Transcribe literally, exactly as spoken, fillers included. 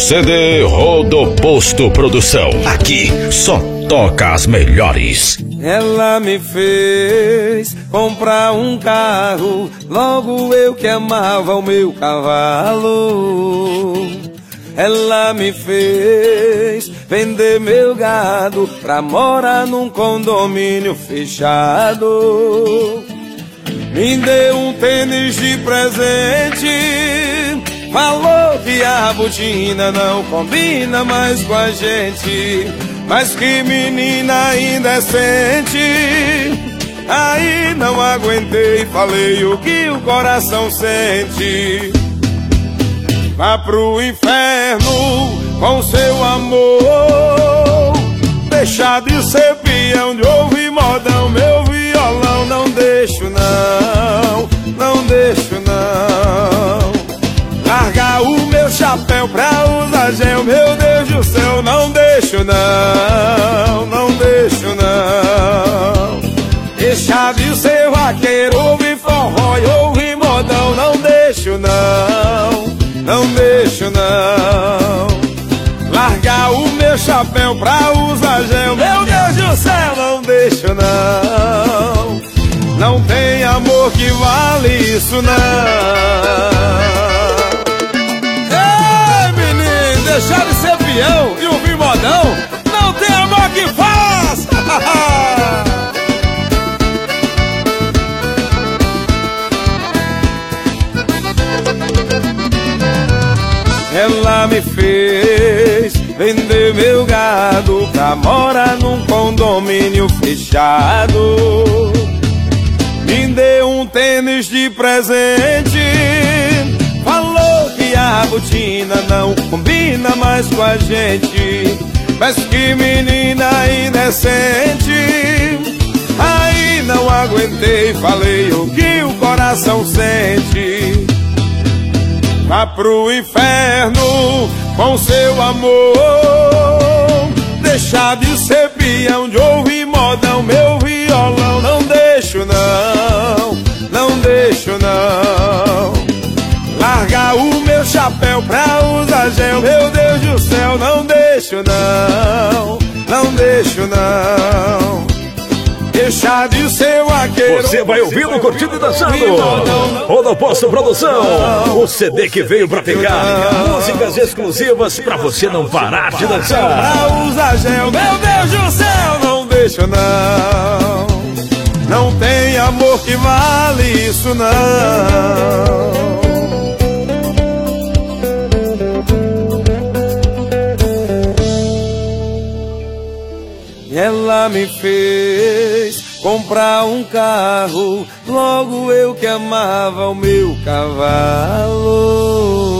C D Rodoposto Produção. Aqui só toca as melhores. Ela me fez comprar um carro, logo eu que amava o meu cavalo. Ela me fez vender meu gado pra morar num condomínio fechado. Me deu um tênis de presente, falou que a botina não combina mais com a gente. Mas que menina indecente, aí não aguentei, falei o que o coração sente. Vá pro inferno com seu amor, deixa de ser peão, de ouvir modão, meu violão. Não deixo não, não deixo não. Largar o meu chapéu pra usar gel, meu Deus do céu. Não deixo não, não deixo não. Deixa de ser vaqueiro, ouvir forró e ouvir modão. Não deixo não, não deixo não. Largar o meu chapéu pra usar gel, meu Deus do céu. Não deixo não. Não tem amor que vale isso não. Deixar de ser peão e ouvir modão, não tem amor que faz. Ela me fez vender meu gado pra morar num condomínio fechado. Me deu um tênis de presente, falou que a botina não combina mais com a gente. Mas que menina indecente, aí não aguentei, falei o que o coração sente. Vá pro inferno com seu amor, deixar de ser peão, de ouvir modão, meu violão. Não deixo não, não deixo não. Largar o meu chapéu pra usar gel, meu Deus do céu. Não deixo não, não deixo não. Deixar de ser vaqueiro. Você vai ouvindo, curtindo e dançando. Rodoposto Produção, o C D que veio pra pegar músicas exclusivas pra você não parar de dançar. Pra usar gel, meu Deus do céu. Não deixo não. Não tem amor que vale isso não. Ela me fez comprar um carro, logo eu que amava o meu cavalo.